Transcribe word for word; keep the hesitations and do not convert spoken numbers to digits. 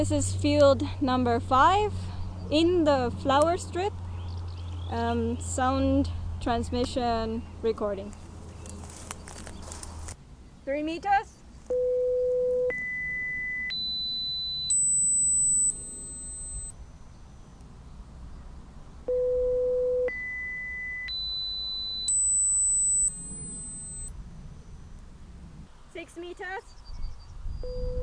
This is field number five in the flower strip. Um, sound transmission recording. Three meters. Six meters.